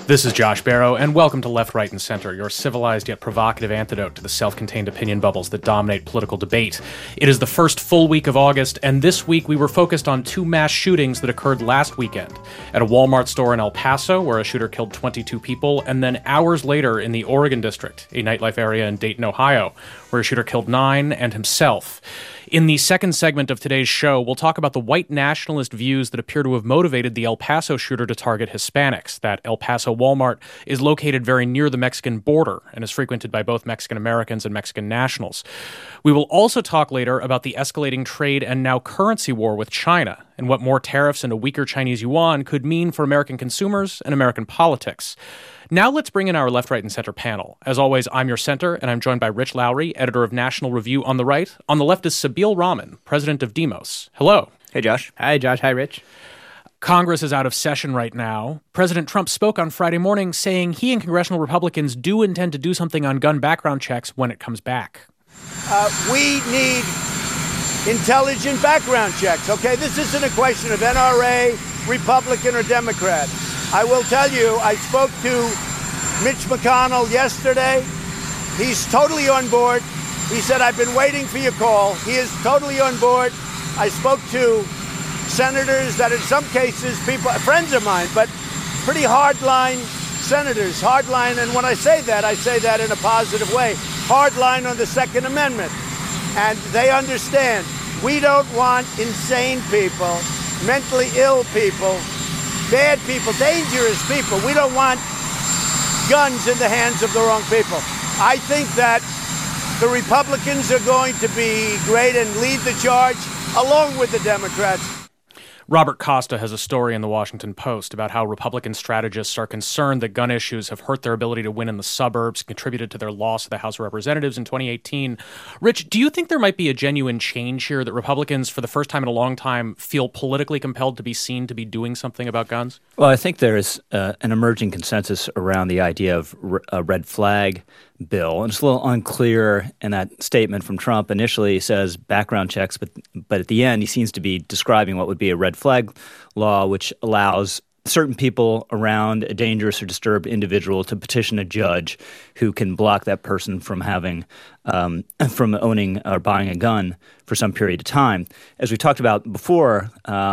This is Josh Barrow, and welcome to Left, Right, and Center, your civilized yet provocative antidote to the self-contained opinion bubbles that dominate political debate. It is the first full week of August, and this week we were focused on two mass shootings that occurred last weekend. At a Walmart store in El Paso, where a shooter killed 22 people, and then hours later in the Oregon District, a nightlife area in Dayton, Ohio, where a shooter killed 9 and himself. In the second segment of today's show, we'll talk about the white nationalist views that appear to have motivated the El Paso shooter to target Hispanics. That El Paso Walmart is located very near the Mexican border and is frequented by both Mexican Americans and Mexican nationals. We will also talk later about the escalating trade and now currency war with China and what more tariffs and a weaker Chinese yuan could mean for American consumers and American politics. Now let's bring in our Left, Right, and Center panel. As always, I'm your center, and I'm joined by Rich Lowry, editor of National Review on the right. On the left is Sabeel Rahman, president of Demos. Hello. Hey, Josh. Hi, Josh. Hi, Rich. Congress is out of session right now. President Trump spoke on Friday morning saying he and congressional Republicans do intend to do something on gun background checks when it comes back. We need intelligent background checks, okay? This isn't a question of NRA, Republican, or Democrat. I will tell you, I spoke to Mitch McConnell yesterday. He's totally on board. He said, I've been waiting for your call. He is totally on board. I spoke to senators that in some cases, friends of mine, but pretty hardline senators, hardline. And when I say that in a positive way, hardline on the Second Amendment. And they understand we don't want insane people, mentally ill people, bad people, dangerous people. We don't want guns in the hands of the wrong people. I think that the Republicans are going to be great and lead the charge along with the Democrats. Robert Costa has a story in the Washington Post about how Republican strategists are concerned that gun issues have hurt their ability to win in the suburbs, contributed to their loss of the House of Representatives in 2018. Rich, do you think there might be a genuine change here, that Republicans, for the first time in a long time, feel politically compelled to be seen to be doing something about guns? Well, I think there is an emerging consensus around the idea of a red flag bill. And it's a little unclear in that statement from Trump. Initially, he says background checks, but at the end, he seems to be describing what would be a red flag law, which allows certain people around a dangerous or disturbed individual to petition a judge who can block that person from having, from owning or buying a gun for some period of time. As we talked about before,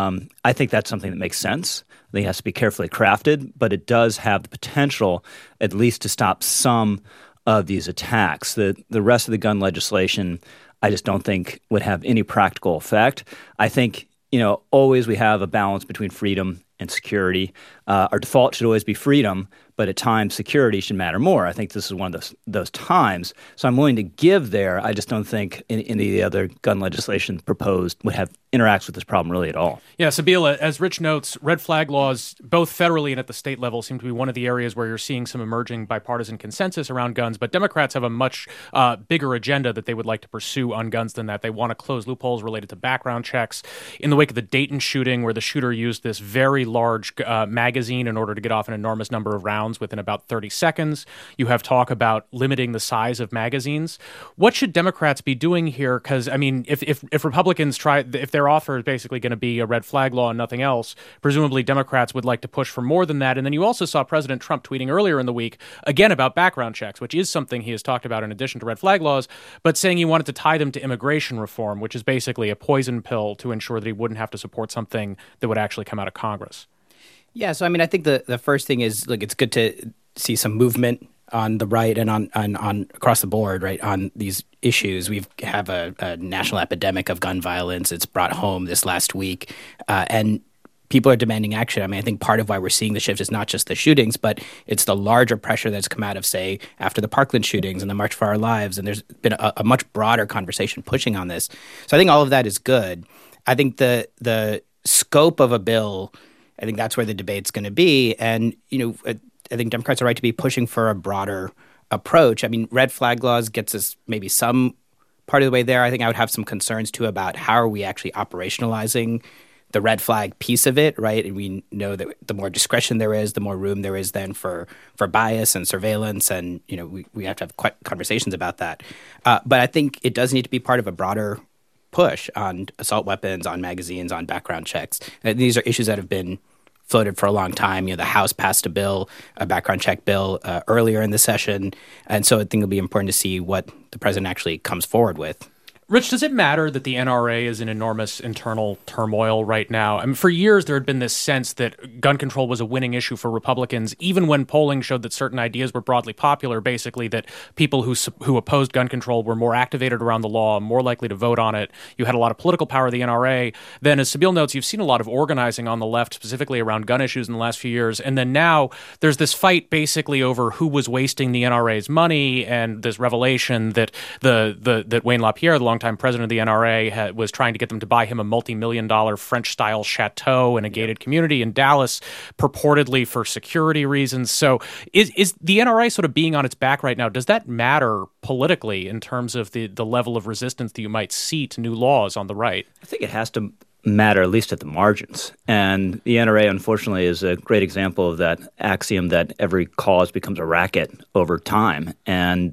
I think that's something that makes sense. I think it has to be carefully crafted, but it does have the potential at least to stop some of these attacks. The rest of the gun legislation, I just don't think would have any practical effect. I think, always we have a balance between freedom and security. Our default should always be freedom, but at times security should matter more. I think this is one of those times. So I'm willing to give there. I just don't think any of the other gun legislation proposed would have interacts with this problem really at all. Yeah, Sabeel, as Rich notes, red flag laws, both federally and at the state level, seem to be one of the areas where you're seeing some emerging bipartisan consensus around guns. But Democrats have a much bigger agenda that they would like to pursue on guns than that. They want to close loopholes related to background checks. In the wake of the Dayton shooting, where the shooter used this very large magazine in order to get off an enormous number of rounds within about 30 seconds, you have talk about limiting the size of magazines. What should Democrats be doing here? Because, I mean, if Republicans if their offer is basically going to be a red flag law and nothing else, presumably Democrats would like to push for more than that. And then you also saw President Trump tweeting earlier in the week, again about background checks, which is something he has talked about in addition to red flag laws, but saying he wanted to tie them to immigration reform, which is basically a poison pill to ensure that he wouldn't have to support something that would actually come out of Congress. Yeah, so I mean, I think the first thing is, look, it's good to see some movement on the right and on across the board, right, on these issues. We have a national epidemic of gun violence. It's brought home this last week, and people are demanding action. I mean, I think part of why we're seeing the shift is not just the shootings, but it's the larger pressure that's come out of, say, after the Parkland shootings and the March for Our Lives, and there's been a much broader conversation pushing on this. So I think all of that is good. I think the scope of a bill, I think that's where the debate's going to be. And, I think Democrats are right to be pushing for a broader approach. I mean, red flag laws gets us maybe some part of the way there. I think I would have some concerns, too, about how are we actually operationalizing the red flag piece of it, right? And we know that the more discretion there is, the more room there is then for bias and surveillance. And, we have to have conversations about that. But I think it does need to be part of a broader push on assault weapons, on magazines, on background checks. And these are issues that have been floated for a long time. The House passed a background check bill earlier in the session. And so I think it'll be important to see what the president actually comes forward with. Rich, does it matter that the NRA is in enormous internal turmoil right now? I mean, for years, there had been this sense that gun control was a winning issue for Republicans, even when polling showed that certain ideas were broadly popular, basically that people who opposed gun control were more activated around the law, more likely to vote on it. You had a lot of political power of the NRA. Then, as Sabeel notes, you've seen a lot of organizing on the left, specifically around gun issues in the last few years. And then now there's this fight basically over who was wasting the NRA's money, and this revelation that that Wayne LaPierre, the longtime president of the NRA, was trying to get them to buy him a multi-million-dollar French-style chateau in a gated community in Dallas, purportedly for security reasons. So is the NRA sort of being on its back right now? Does that matter politically in terms of the level of resistance that you might see to new laws on the right? I think it has to matter, at least at the margins. And the NRA, unfortunately, is a great example of that axiom that every cause becomes a racket over time. And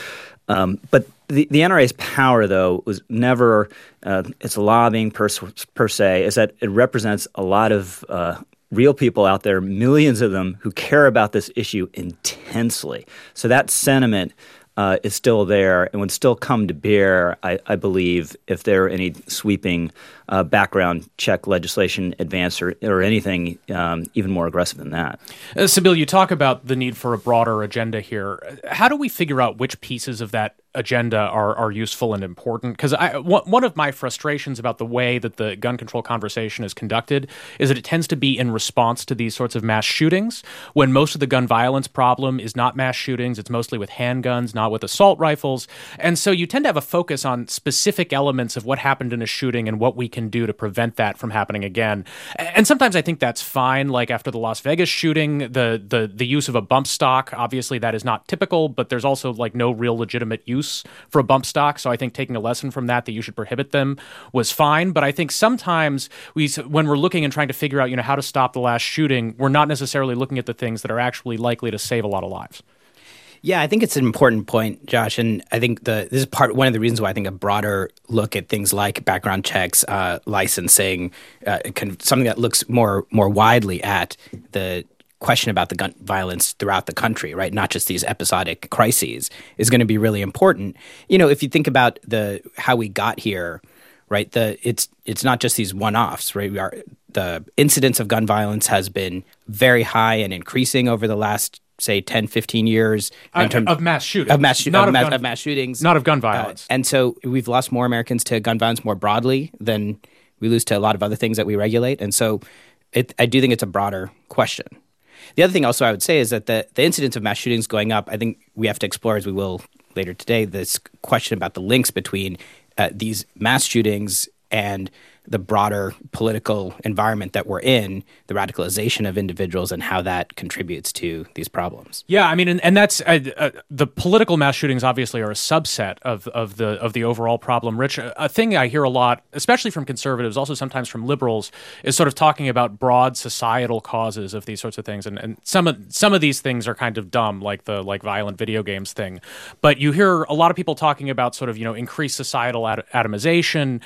but the NRA's power, though, was never its lobbying per se, is that it represents a lot of real people out there, millions of them, who care about this issue intensely. So that sentiment is still there and would still come to bear, I believe, if there were any sweeping background check legislation advance or anything even more aggressive than that. Sabeel, you talk about the need for a broader agenda here. How do we figure out which pieces of that agenda are useful and important? Because one of my frustrations about the way that the gun control conversation is conducted is that it tends to be in response to these sorts of mass shootings, when most of the gun violence problem is not mass shootings. It's mostly with handguns, not with assault rifles. And so you tend to have a focus on specific elements of what happened in a shooting and what we can do to prevent that from happening again. And sometimes I think that's fine. Like after the Las Vegas shooting, the use of a bump stock, obviously that is not typical, but there's also like no real legitimate use for a bump stock. So I think taking a lesson from that you should prohibit them was fine. But I think sometimes when we're looking and trying to figure out, how to stop the last shooting, we're not necessarily looking at the things that are actually likely to save a lot of lives. Yeah, I think it's an important point, Josh, and I think this is one of the reasons why I think a broader look at things like background checks, licensing, something that looks more widely at the question about the gun violence throughout the country, right? Not just these episodic crises, is going to be really important. If you think about how we got here, right? It's not just these one-offs, right? The incidence of gun violence has been very high and increasing over the last, say, 10, 15 years. Of mass shootings. Of mass shootings. Not of gun violence. And so we've lost more Americans to gun violence more broadly than we lose to a lot of other things that we regulate. And so I do think it's a broader question. The other thing also I would say is that the incidence of mass shootings going up, I think we have to explore, as we will later today, this question about the links between these mass shootings and the broader political environment that we're in, the radicalization of individuals, and how that contributes to these problems. Yeah, I mean, and that's the political mass shootings obviously are a subset of the overall problem. Rich, a thing I hear a lot, especially from conservatives, also sometimes from liberals, is sort of talking about broad societal causes of these sorts of things, and some of these things are kind of dumb, like the violent video games thing. But you hear a lot of people talking about sort of increased societal atomization,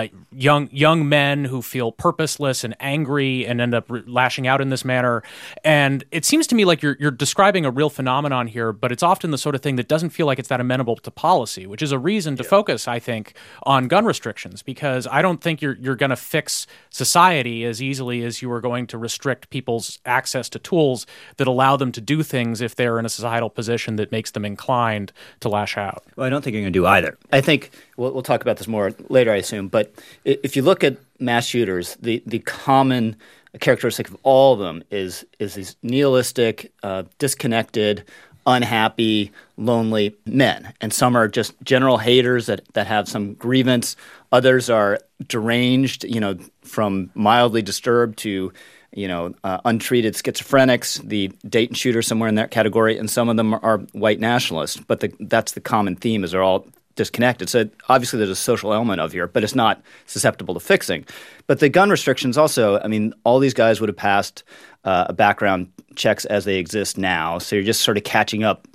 young men who feel purposeless and angry and end up lashing out in this manner. And it seems to me like you're describing a real phenomenon here, but it's often the sort of thing that doesn't feel like it's that amenable to policy, which is a reason to focus, I think, on gun restrictions, because I don't think you're going to fix society as easily as you are going to restrict people's access to tools that allow them to do things if they're in a societal position that makes them inclined to lash out. Well, I don't think you're going to do either. I think we'll talk about this more later, I assume, but if you look at mass shooters, the common characteristic of all of them is these nihilistic, disconnected, unhappy, lonely men. And some are just general haters that have some grievance. Others are deranged, from mildly disturbed to untreated schizophrenics, the Dayton shooter somewhere in that category, and some of them are white nationalists. But that's the common theme, is they're all disconnected. So obviously there's a social element of here, but it's not susceptible to fixing. But the gun restrictions also, I mean, all these guys would have passed background checks as they exist now. So you're just sort of catching up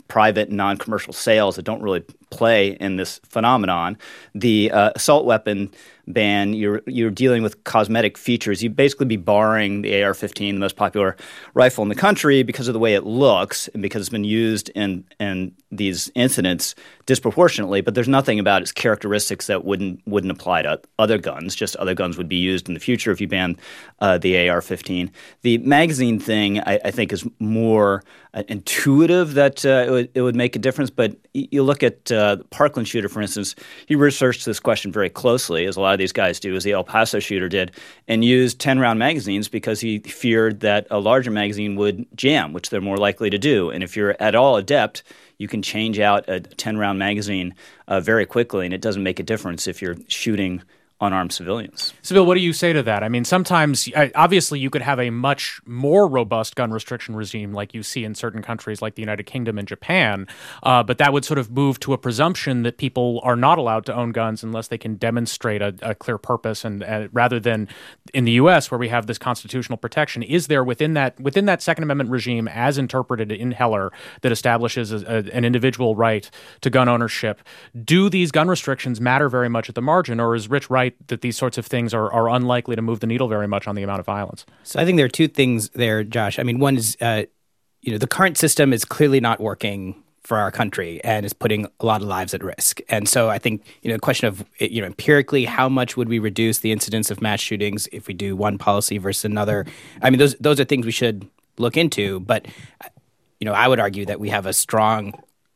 private and non-commercial sales that don't really play in this phenomenon. The assault weapon ban, you're dealing with cosmetic features. You'd basically be barring the AR-15, the most popular rifle in the country, because of the way it looks and because it's been used in these incidents disproportionately. But there's nothing about its characteristics that wouldn't apply to other guns. Just other guns would be used in the future if you banned the AR-15. The magazine thing, I think, is more intuitive that it would make a difference. But you look at the Parkland shooter, for instance. He researched this question very closely, as a lot of these guys do, as the El Paso shooter did, and used 10-round magazines because he feared that a larger magazine would jam, which they're more likely to do. And if you're at all adept, you can change out a 10-round magazine very quickly, and it doesn't make a difference if you're shooting unarmed civilians. Sybil, what do you say to that? I mean, sometimes, obviously, you could have a much more robust gun restriction regime like you see in certain countries like the United Kingdom and Japan, but that would sort of move to a presumption that people are not allowed to own guns unless they can demonstrate a clear purpose, and rather than in the U.S. where we have this constitutional protection. Is there within that Second Amendment regime as interpreted in Heller that establishes an individual right to gun ownership, do these gun restrictions matter very much at the margin, or is Rich right that these sorts of things are unlikely to move the needle very much on the amount of violence? So I think there are two things there, Josh. I mean, one is, the current system is clearly not working for our country and is putting a lot of lives at risk. And so I think, the question of, empirically, how much would we reduce the incidence of mass shootings if we do one policy versus another? I mean, those are things we should look into. But, I would argue that we have a strong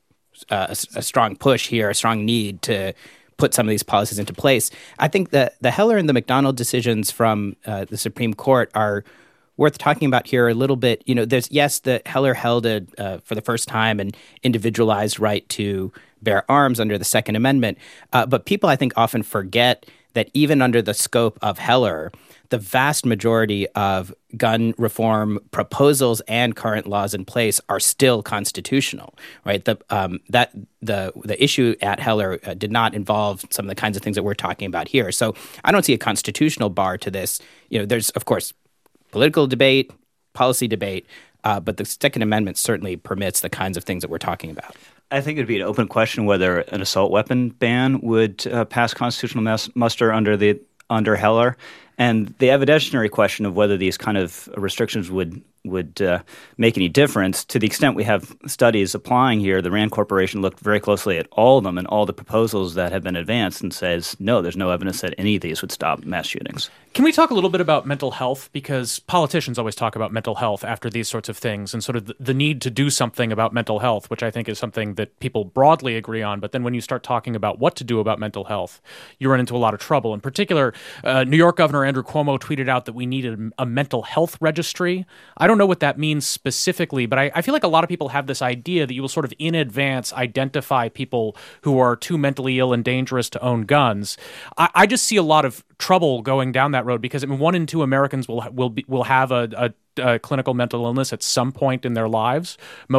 push here, a strong need to put some of these policies into place. I think that the Heller and the McDonald decisions from the Supreme Court are worth talking about here a little bit. The Heller held for the first time an individualized right to bear arms under the Second Amendment. But people, I think, often forget that even under the scope of Heller, the vast majority of gun reform proposals and current laws in place are still constitutional, right? The issue at Heller did not involve some of the kinds of things that we're talking about here. So I don't see a constitutional bar to this. There's, of course, political debate, policy debate, but the Second Amendment certainly permits the kinds of things that we're talking about. I think it would be an open question whether an assault weapon ban would pass constitutional muster under Heller. And the evidentiary question of whether these kind of restrictions would make any difference, to the extent we have studies applying here, the RAND Corporation looked very closely at all of them and all the proposals that have been advanced and says, no, there's no evidence that any of these would stop mass shootings. Can we talk a little bit about mental health? Because politicians always talk about mental health after these sorts of things and sort of the need to do something about mental health, which I think is something that people broadly agree on. But then when you start talking about what to do about mental health, you run into a lot of trouble. In particular, New York Governor Andrew Cuomo tweeted out that we needed a mental health registry. I don't know what that means specifically, but I feel like a lot of people have this idea that you will sort of in advance identify people who are too mentally ill and dangerous to own guns. I just see a lot of trouble going down that road because 1 in 2 Americans will have a clinical mental illness at some point in their lives.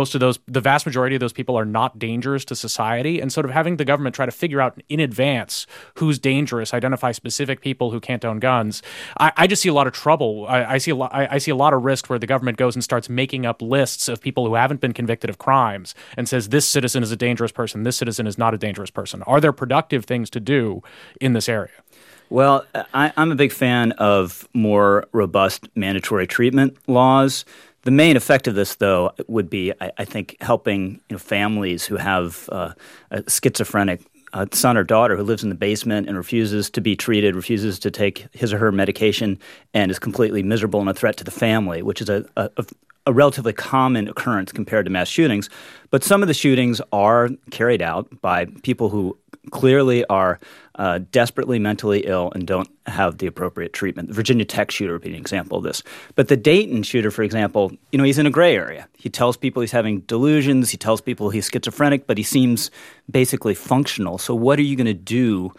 The vast majority of those people are not dangerous to society, and sort of having the government try to figure out in advance who's dangerous, identify specific people who can't own guns. I just see a lot of trouble. I see a lot of risk where the government goes and starts making up lists of people who haven't been convicted of crimes and says this citizen is a dangerous person, this citizen is not a dangerous person. Are there productive things to do in this area? Well, I'm a big fan of more robust mandatory treatment laws. The main effect of this, though, would be, I think, helping families who have a schizophrenic son or daughter who lives in the basement and refuses to be treated, refuses to take his or her medication, and is completely miserable and a threat to the family, which is a relatively common occurrence compared to mass shootings. But some of the shootings are carried out by people who clearly are desperately mentally ill and don't have the appropriate treatment. The Virginia Tech shooter would be an example of this. But the Dayton shooter, for example, he's in a gray area. He tells people he's having delusions. He tells people he's schizophrenic, but he seems basically functional. So what are you going to do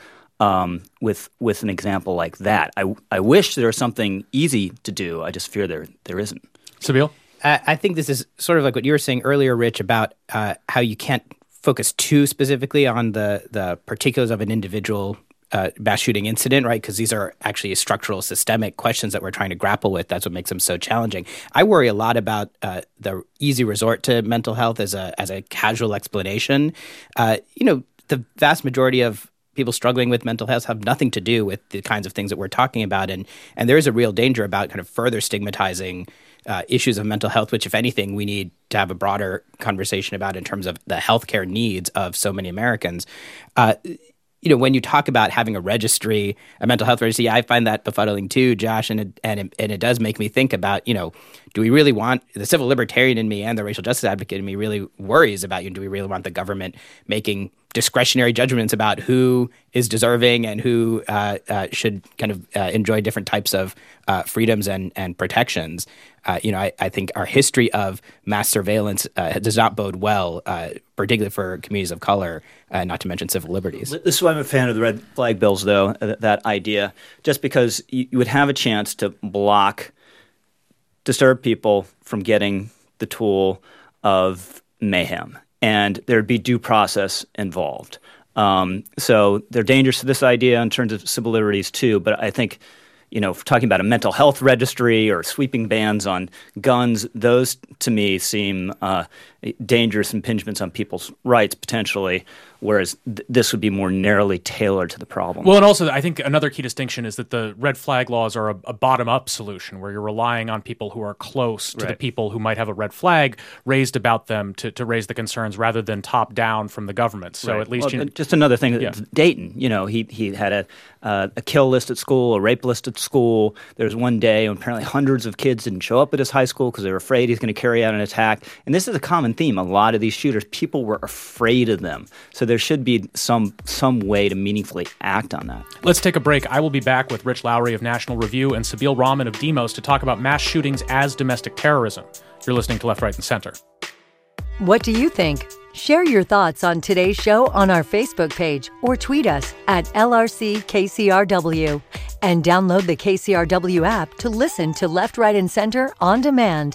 with an example like that? I wish there was something easy to do. I just fear there isn't. Sabeel? I think this is sort of like what you were saying earlier, Rich, about how you can't focus too specifically on the particulars of an individual mass shooting incident, right? Because these are actually structural, systemic questions that we're trying to grapple with. That's what makes them so challenging. I worry a lot about the easy resort to mental health as a casual explanation. The vast majority of people struggling with mental health have nothing to do with the kinds of things that we're talking about, and there is a real danger about kind of further stigmatizing issues of mental health, which, if anything, we need to have a broader conversation about in terms of the healthcare needs of so many Americans. When you talk about having a registry, a mental health registry, I find that befuddling too, Josh, and it does make me think about, do we really want the civil libertarian in me and the racial justice advocate in me really worries about, do we really want the government making discretionary judgments about who is deserving and who should kind of enjoy different types of freedoms and protections? I think our history of mass surveillance does not bode well, particularly for communities of color, not to mention civil liberties. This is why I'm a fan of the red flag bills, though, that idea, just because you would have a chance to block disturbed people from getting the tool of mayhem, and there'd be due process involved. So they're dangerous to this idea in terms of civil liberties, too, but I think if we're talking about a mental health registry or sweeping bans on guns, those to me seem dangerous impingements on people's rights potentially, whereas this would be more narrowly tailored to the problem. Well, and also I think another key distinction is that the red flag laws are a bottom-up solution where you're relying on people who are close to the people who might have a red flag raised about them to raise the concerns rather than top-down from the government. So at least just another thing, Dayton, he had a kill list at school, a rape list at school. There was one day when apparently hundreds of kids didn't show up at his high school because they were afraid he's going to carry out an attack. And this is a common theme. A lot of these shooters, people were afraid of them. So there should be some way to meaningfully act on that. Let's take a break. I will be back with Rich Lowry of National Review and Sabeel Rahman of Demos to talk about mass shootings as domestic terrorism. You're listening to Left, Right, and Center. What do you think? Share your thoughts on today's show on our Facebook page or tweet us at LRCKCRW and download the KCRW app to listen to Left, Right, and Center on demand.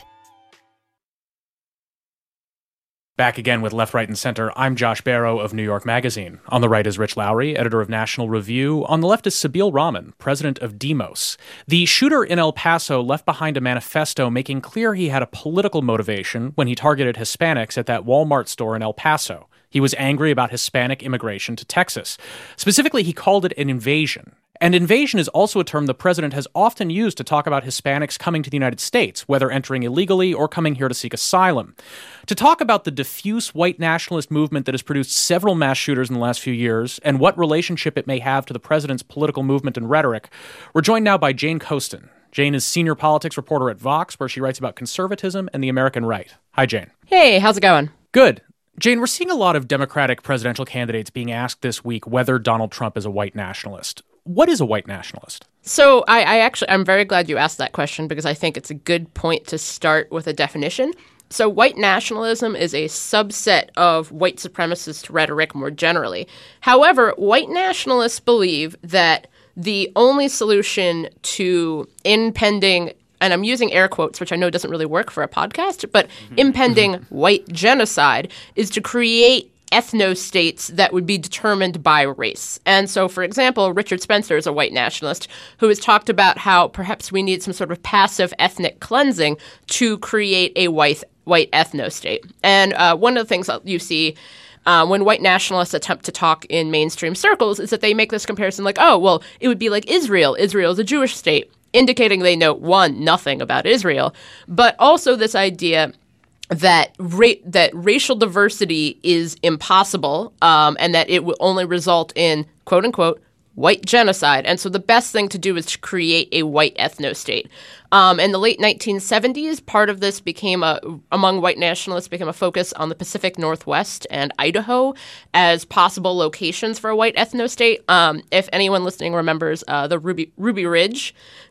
Back again with Left, Right, and Center. I'm Josh Barrow of New York Magazine. On the right is Rich Lowry, editor of National Review. On the left is Sabeel Rahman, president of Demos. The shooter in El Paso left behind a manifesto making clear he had a political motivation when he targeted Hispanics at that Walmart store in El Paso. He was angry about Hispanic immigration to Texas. Specifically, he called it an invasion. And invasion is also a term the president has often used to talk about Hispanics coming to the United States, whether entering illegally or coming here to seek asylum. To talk about the diffuse white nationalist movement that has produced several mass shooters in the last few years and what relationship it may have to the president's political movement and rhetoric, we're joined now by Jane Coaston. Jane is senior politics reporter at Vox, where she writes about conservatism and the American right. Hi, Jane. Hey, how's it going? Good. Jane, we're seeing a lot of Democratic presidential candidates being asked this week whether Donald Trump is a white nationalist. What is a white nationalist? So I'm very glad you asked that question because I think it's a good point to start with a definition. So white nationalism is a subset of white supremacist rhetoric more generally. However, white nationalists believe that the only solution to impending, and I'm using air quotes, which I know doesn't really work for a podcast, but impending white genocide is to create ethno-states that would be determined by race. And so, for example, Richard Spencer is a white nationalist who has talked about how perhaps we need some sort of passive ethnic cleansing to create a white ethno-state. And one of the things that you see when white nationalists attempt to talk in mainstream circles is that they make this comparison like, oh, well, it would be like Israel. Israel is a Jewish state, indicating they know, one, nothing about Israel, but also this idea that racial diversity is impossible and that it will only result in, quote unquote, white genocide. And so the best thing to do is to create a white ethno-state. In the late 1970s, part of this among white nationalists became a focus on the Pacific Northwest and Idaho as possible locations for a white ethno-state. If anyone listening remembers the Ruby Ridge,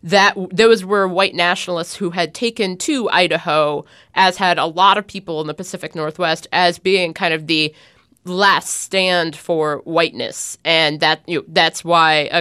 those were white nationalists who had taken to Idaho, as had a lot of people in the Pacific Northwest, as being kind of the last stand for whiteness, and that's why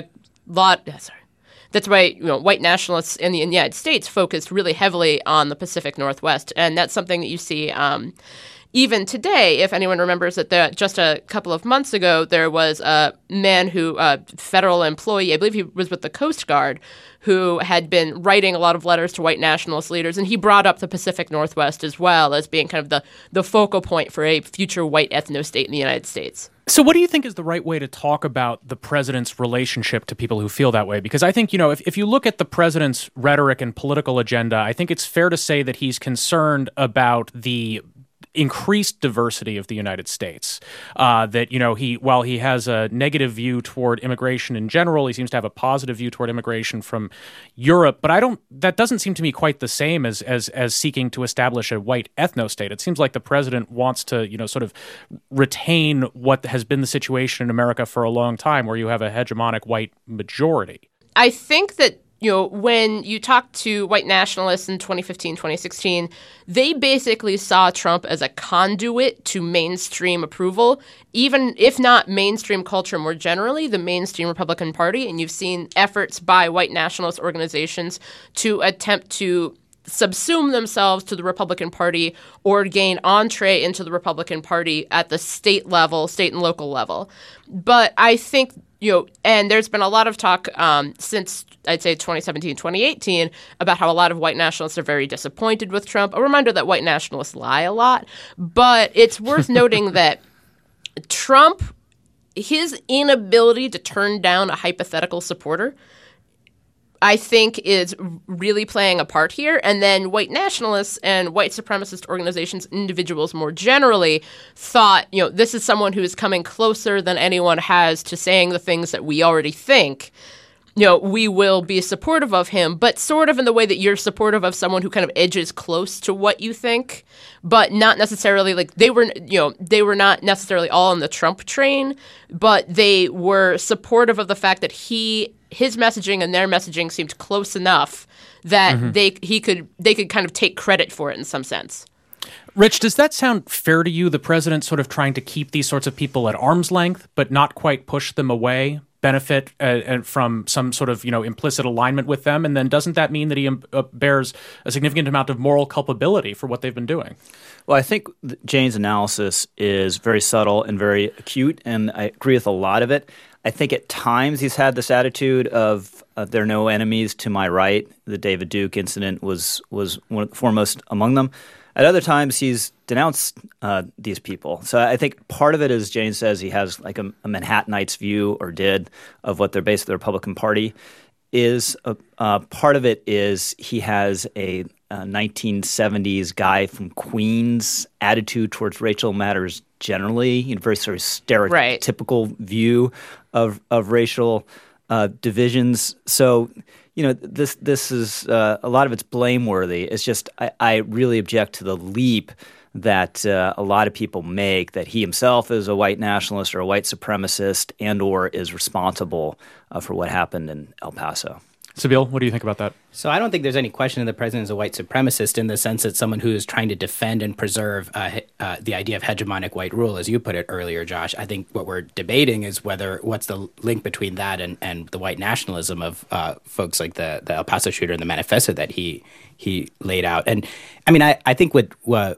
white nationalists in the United States focused really heavily on the Pacific Northwest, and that's something that you see even today, if anyone remembers that just a couple of months ago, there was a man federal employee, I believe he was with the Coast Guard, who had been writing a lot of letters to white nationalist leaders, and he brought up the Pacific Northwest as well as being kind of the focal point for a future white ethno-state in the United States. So what do you think is the right way to talk about the president's relationship to people who feel that way? Because I think, if you look at the president's rhetoric and political agenda, I think it's fair to say that he's concerned about the increased diversity of the United States. While he has a negative view toward immigration in general, he seems to have a positive view toward immigration from Europe. But that doesn't seem to me quite the same as seeking to establish a white ethno-state. It seems like the president wants to, sort of retain what has been the situation in America for a long time, where you have a hegemonic white majority. I think that when you talk to white nationalists in 2015, 2016, they basically saw Trump as a conduit to mainstream approval, even if not mainstream culture more generally, the mainstream Republican Party. And you've seen efforts by white nationalist organizations to attempt to subsume themselves to the Republican Party or gain entree into the Republican Party at the state and local level. But I think and there's been a lot of talk since, I'd say, 2017, 2018, about how a lot of white nationalists are very disappointed with Trump. A reminder that white nationalists lie a lot. But it's worth noting that Trump, his inability to turn down a hypothetical supporter, I think is really playing a part here. And then white nationalists and white supremacist organizations, individuals more generally, thought, this is someone who is coming closer than anyone has to saying the things that we already think. We will be supportive of him, but sort of in the way that you're supportive of someone who kind of edges close to what you think, but not necessarily they were not necessarily all on the Trump train, but they were supportive of the fact that his messaging and their messaging seemed close enough that they could kind of take credit for it in some sense. Rich, does that sound fair to you? The president sort of trying to keep these sorts of people at arm's length, but not quite push them away, benefit from some sort of implicit alignment with them, and then doesn't that mean that he bears a significant amount of moral culpability for what they've been doing? Well, I think Jane's analysis is very subtle and very acute, and I agree with a lot of it. I think at times he's had this attitude of there are no enemies to my right. The David Duke incident was one of the foremost among them. At other times, he's denounced these people. So I think part of it, as Jane says, he has like a Manhattanites view, or did, of what their base of the Republican Party is. Part of it is he has a 1970s guy from Queens attitude towards racial matters generally, very sort of stereotypical view of racial divisions. So this is a lot of it's blameworthy. It's just I really object to the leap that a lot of people make that he himself is a white nationalist or a white supremacist and or is responsible for what happened in El Paso. Sabeel, what do you think about that? So I don't think there's any question that the president is a white supremacist in the sense that someone who is trying to defend and preserve the idea of hegemonic white rule, as you put it earlier, Josh. I think what we're debating is what's the link between that and the white nationalism of folks like the El Paso shooter and the manifesto that he laid out. And I mean, I think with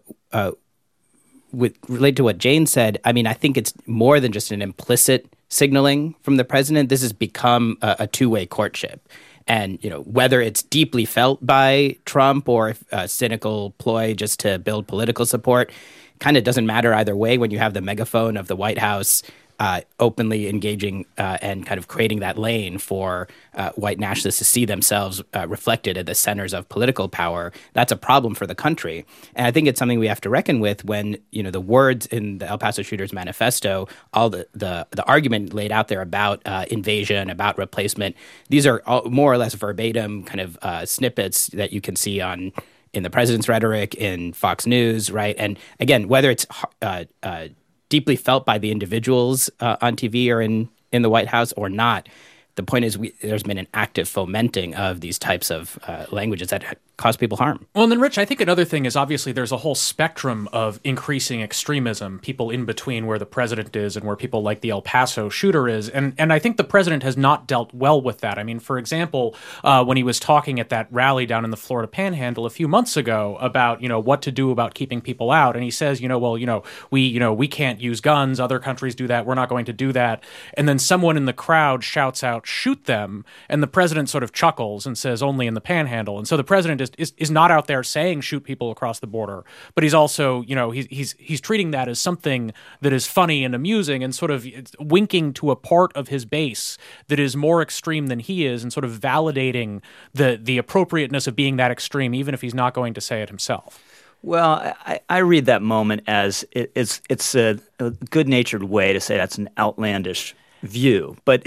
related to what Jane said, I mean, I think it's more than just an implicit signaling from the president. This has become a two-way courtship. And, whether it's deeply felt by Trump or a cynical ploy just to build political support, kind of doesn't matter either way when you have the megaphone of the White House openly engaging and kind of creating that lane for white nationalists to see themselves reflected at the centers of political power. That's a problem for the country. And I think it's something we have to reckon with when, the words in the El Paso Shooters Manifesto, all the argument laid out there about invasion, about replacement, these are all more or less verbatim kind of snippets that you can see in the president's rhetoric, in Fox News, right? And again, whether it's deeply felt by the individuals on TV or in the White House or not, the point is there's been an active fomenting of these types of languages that cause people harm. Well, and then, Rich, I think another thing is obviously there's a whole spectrum of increasing extremism, people in between where the president is and where people like the El Paso shooter is. And I think the president has not dealt well with that. I mean, for example, when he was talking at that rally down in the Florida Panhandle a few months ago about, what to do about keeping people out. And he says, we can't use guns. Other countries do that. We're not going to do that. And then someone in the crowd shouts out, shoot them. And the president sort of chuckles and says, only in the Panhandle. And so the president is not out there saying shoot people across the border, but he's also, he's treating that as something that is funny and amusing and sort of winking to a part of his base that is more extreme than he is and sort of validating the appropriateness of being that extreme, even if he's not going to say it himself. Well, I read that moment as it's a good-natured way to say that's an outlandish view. But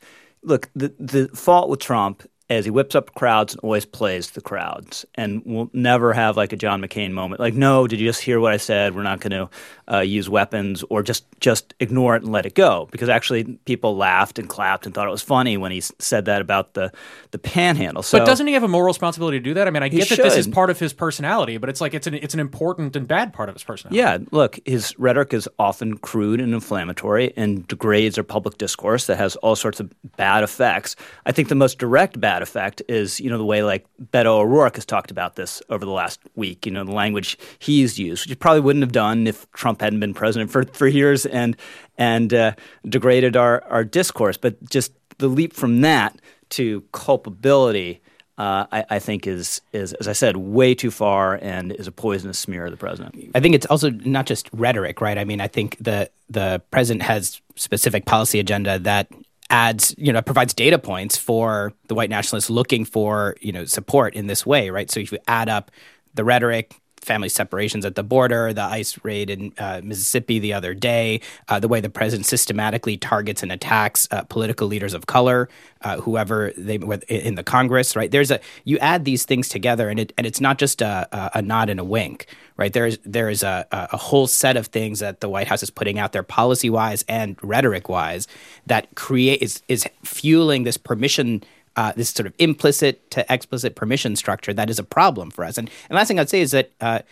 the fault with Trump is he whips up crowds and always plays the crowds and will never have like a John McCain moment. Like, no, did you just hear what I said? We're not going to use weapons, or just ignore it and let it go. Because actually people laughed and clapped and thought it was funny when he said that about the Panhandle. So, but doesn't he have a moral responsibility to do that? I mean, I get that should. This is part of his personality, but it's like it's an important and bad part of his personality. Yeah, look, his rhetoric is often crude and inflammatory and degrades our public discourse that has all sorts of bad effects. I think the most direct bad effect is, the way like Beto O'Rourke has talked about this over the last week, the language he's used, which he probably wouldn't have done if Trump hadn't been president for years and degraded our discourse. But just the leap from that to culpability, I think is, as I said, way too far and is a poisonous smear of the president. I think it's also not just rhetoric, right? I mean, I think the president has specific policy agenda that adds, provides data points for the white nationalists looking for, support in this way, right? So if you add up the rhetoric, family separations at the border, the ICE raid in Mississippi the other day, the way the president systematically targets and attacks political leaders of color, whoever they in the Congress, right? You add these things together, and it's not just a nod and a wink, right? There is a whole set of things that the White House is putting out there, policy wise and rhetoric wise, that is fueling this permission. This sort of implicit to explicit permission structure that is a problem for us. And last thing I'd say is that,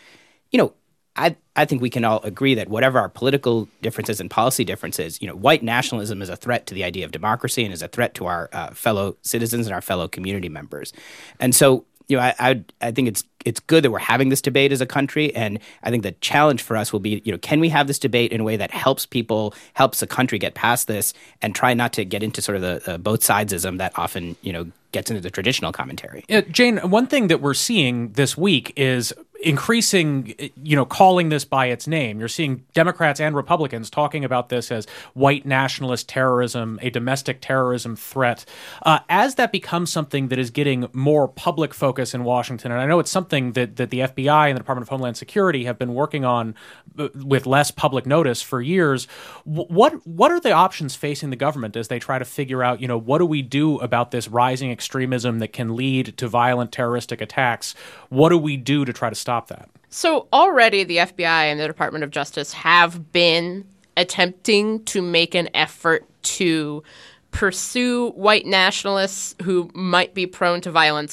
I think we can all agree that whatever our political differences and policy differences, white nationalism is a threat to the idea of democracy and is a threat to our fellow citizens and our fellow community members. And so, I think it's good that we're having this debate as a country, and I think the challenge for us will be, can we have this debate in a way that helps the country get past this, and try not to get into sort of the both sidesism that often, gets into the traditional commentary. Jane, one thing that we're seeing this week is increasing, calling this by its name. You're seeing Democrats and Republicans talking about this as white nationalist terrorism, a domestic terrorism threat. As that becomes something that is getting more public focus in Washington, and I know it's something that the FBI and the Department of Homeland Security have been working on with less public notice for years, what are the options facing the government as they try to figure out, what do we do about this rising extremism that can lead to violent terroristic attacks? What do we do to try to stop that? So already the FBI and the Department of Justice have been attempting to make an effort to pursue white nationalists who might be prone to violence.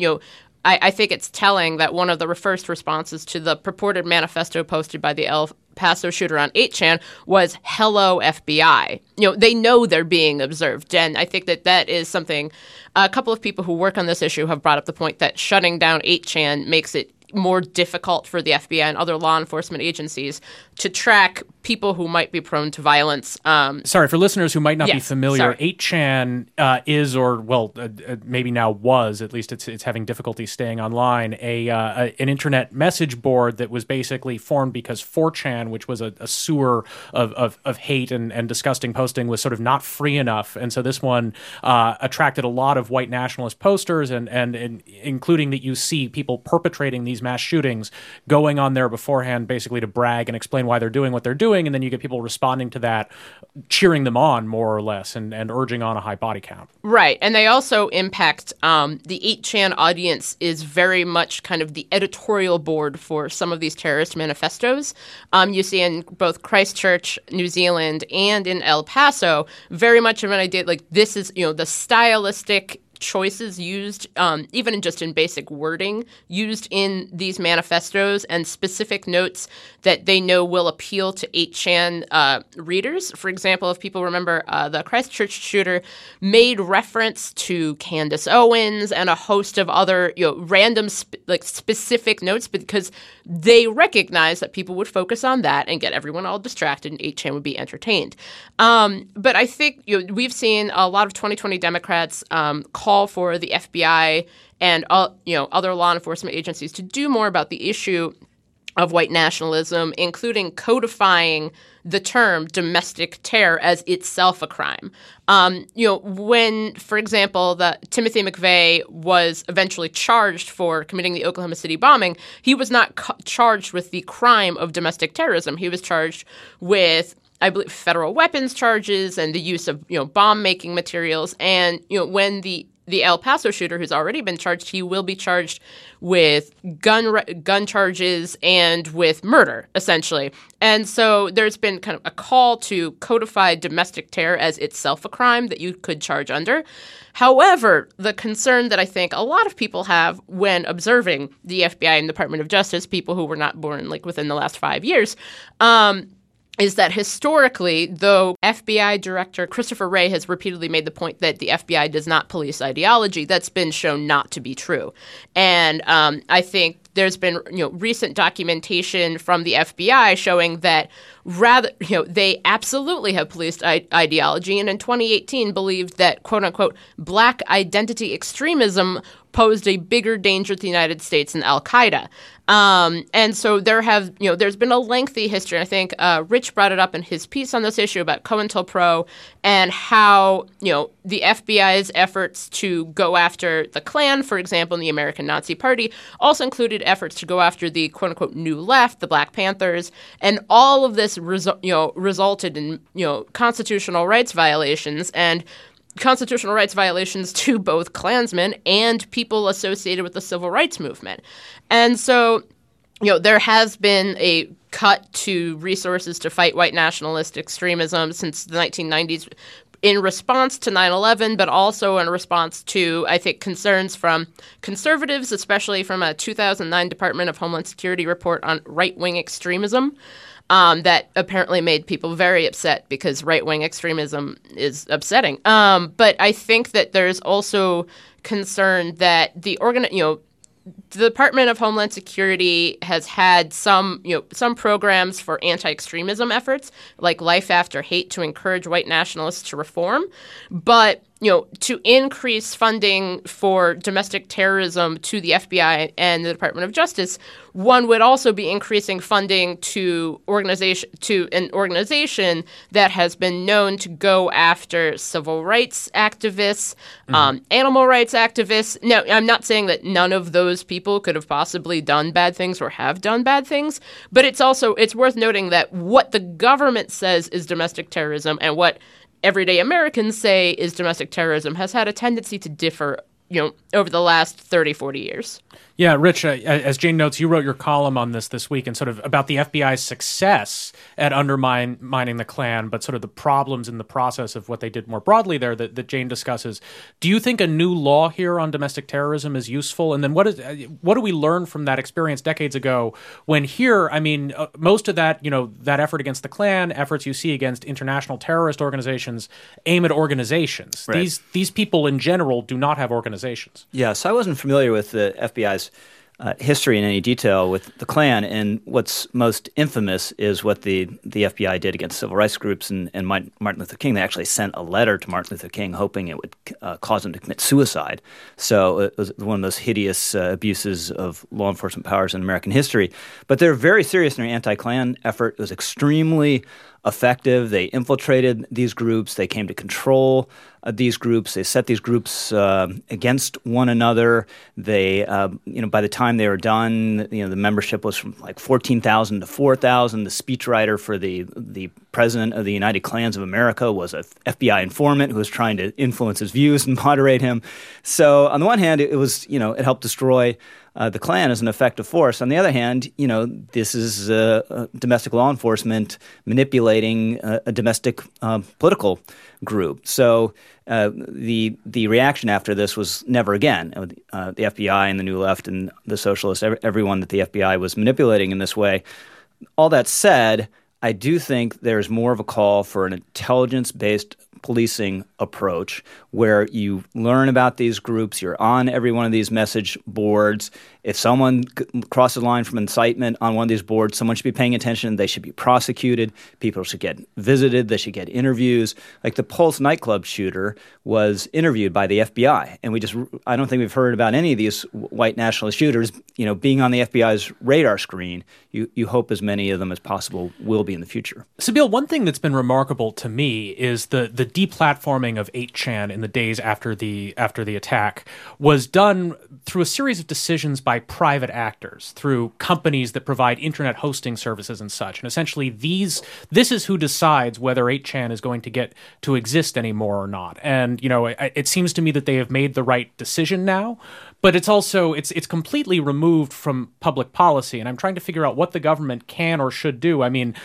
I think it's telling that one of the first responses to the purported manifesto posted by the El Paso shooter on 8chan was "Hello FBI." They know they're being observed, and I think that is something. A couple of people who work on this issue have brought up the point that shutting down 8chan makes it more difficult for the FBI and other law enforcement agencies to track people who might be prone to violence. Sorry, for listeners who might not be familiar, 8chan is, or maybe now was, at least it's having difficulty staying online, an internet message board that was basically formed because 4chan, which was a sewer of hate and disgusting posting, was sort of not free enough. And so this one attracted a lot of white nationalist posters, and including that you see people perpetrating these mass shootings going on there beforehand basically to brag and explain why they're doing what they're doing, and then you get people responding to that, cheering them on more or less, and urging on a high body count. Right, and they also impact the 8chan audience is very much kind of the editorial board for some of these terrorist manifestos. You see in both Christchurch, New Zealand, and in El Paso, very much of an idea like this is, the stylistic choices used, even just in basic wording, used in these manifestos and specific notes that they know will appeal to 8chan readers. For example, if people remember, the Christchurch shooter made reference to Candace Owens and a host of other random specific notes because they recognize that people would focus on that and get everyone all distracted and 8chan would be entertained. But I think we've seen a lot of 2020 Democrats call for the FBI and other law enforcement agencies to do more about the issue of white nationalism, including codifying the term domestic terror as itself a crime. When, for example, Timothy McVeigh was eventually charged for committing the Oklahoma City bombing, he was not charged with the crime of domestic terrorism. He was charged with, I believe, federal weapons charges and the use of bomb-making materials. And when the El Paso shooter, who's already been charged, he will be charged with gun charges and with murder, essentially. And so there's been kind of a call to codify domestic terror as itself a crime that you could charge under. However, the concern that I think a lot of people have when observing the FBI and Department of Justice, people who were not born within the last 5 years, is that historically, though FBI Director Christopher Wray has repeatedly made the point that the FBI does not police ideology, that's been shown not to be true. And I think there's been recent documentation from the FBI showing that they absolutely have policed ideology, and in 2018 believed that quote unquote black identity extremism posed a bigger danger to the United States than Al-Qaeda. And so there's been a lengthy history. I think Rich brought it up in his piece on this issue about COINTELPRO and how, the FBI's efforts to go after the Klan, for example, in the American Nazi Party, also included efforts to go after the quote-unquote New Left, the Black Panthers, and all of this resulted in, constitutional rights violations and constitutional rights violations to both Klansmen and people associated with the civil rights movement. And so, there has been a cut to resources to fight white nationalist extremism since the 1990s in response to 9/11, but also in response to, I think, concerns from conservatives, especially from a 2009 Department of Homeland Security report on right-wing extremism. That apparently made people very upset because right-wing extremism is upsetting. But I think that there's also concern that the Department of Homeland Security has had some programs for anti-extremism efforts, like Life After Hate, to encourage white nationalists to reform. But to increase funding for domestic terrorism to the FBI and the Department of Justice, one would also be increasing funding to an organization that has been known to go after civil rights activists, animal rights activists. Now, I'm not saying that none of those people could have possibly done bad things or have done bad things, but it's worth noting that what the government says is domestic terrorism and what everyday Americans say is domestic terrorism has had a tendency to differ, over the last 30, 40 years. Yeah, Rich, as Jane notes, you wrote your column on this week and sort of about the FBI's success at undermining the Klan, but sort of the problems in the process of what they did more broadly there that Jane discusses. Do you think a new law here on domestic terrorism is useful? And then what do we learn from that experience decades ago when here, most of that, that effort against the Klan, efforts you see against international terrorist organizations aim at organizations. Right. These people in general do not have organizations. Yeah, so I wasn't familiar with the FBI's history in any detail with the Klan, and what's most infamous is what the FBI did against civil rights groups and Martin Luther King. They actually sent a letter to Martin Luther King hoping it would cause him to commit suicide. So it was one of those hideous abuses of law enforcement powers in American history. But they're very serious in their anti-Klan effort. It was extremely effective. They infiltrated these groups. They came to control these groups. They set these groups against one another. They, by the time they were done, the membership was from like 14,000 to 4,000. The speechwriter for the president of the United Klans of America was an FBI informant who was trying to influence his views and moderate him. So on the one hand, it was, it helped destroy the Klan as an effective force. On the other hand, this is domestic law enforcement manipulating a domestic political group. So the reaction after this was never again. The FBI and the New Left and the Socialists, everyone that the FBI was manipulating in this way. All that said, I do think there's more of a call for an intelligence-based policing approach where you learn about these groups, you're on every one of these message boards. If someone crosses the line from incitement on one of these boards, someone should be paying attention. They should be prosecuted. People should get visited. They should get interviews. Like the Pulse nightclub shooter was interviewed by the FBI. And I don't think we've heard about any of these white nationalist shooters, being on the FBI's radar screen. You hope as many of them as possible will be in the future. Sabeel, one thing that's been remarkable to me is the deplatforming of 8chan in the days after the attack was done through a series of decisions by private actors, through companies that provide internet hosting services and such. And essentially this is who decides whether 8chan is going to get to exist anymore or not. And, it seems to me that they have made the right decision now, but it's also, it's completely removed from public policy. And I'm trying to figure out what the government can or should do. I mean,